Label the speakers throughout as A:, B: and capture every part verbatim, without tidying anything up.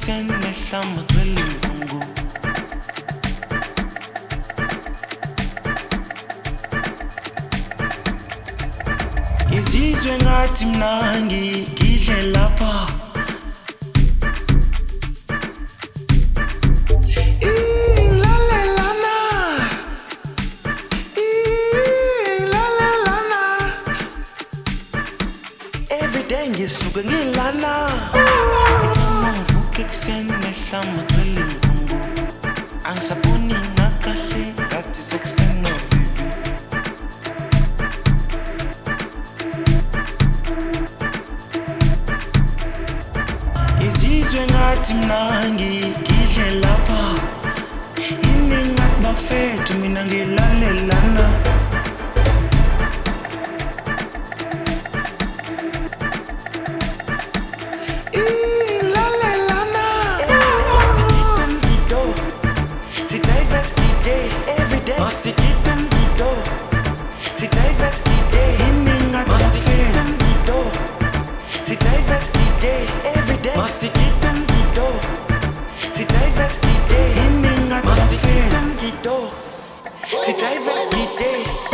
A: ekuseni nehlamba gcwele inkungu. Izizwe ngathi mna ngidle lapha. Inglalelana, inglalelana. Everyday ngisuke ngilana. Uthuma ngivuke ekuseni nehlamba gcwele inkungu. Angisaboni nakahle ngathi sekuseni novivi. Izizwe ngathi mna ngidle lapha. Ini ngathi bafethu mina ngilalelana. Inglalelana, masikito mito, sitaivex kide everyday. Masikito mito, sitaivex kide. Ini ngathi bafethu mito, sitaivex kide everyday. Masikito mito, sitaivex kide. Ini ngathi bafethu mito, sitaivex kide.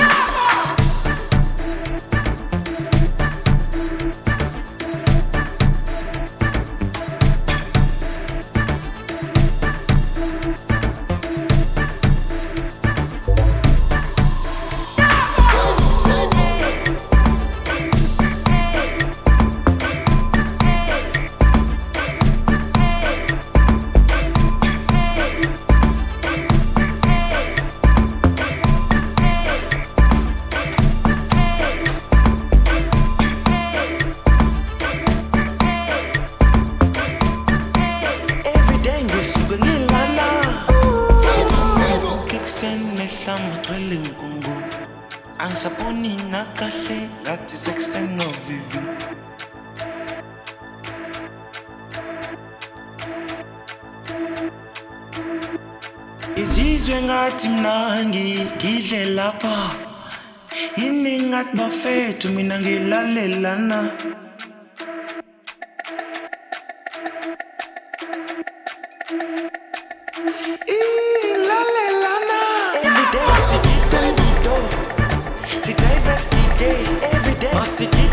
A: Nehlamba gcwele inkungu. Angisaboni nakahle ngathi sekuseni novivi. Izizwe ngathi mna ngidle lapha. Ini ngathi bafethu mina ngilalelana. Inglalelana, everyday. Masikito mito, sitaivex kide everyday. Masikito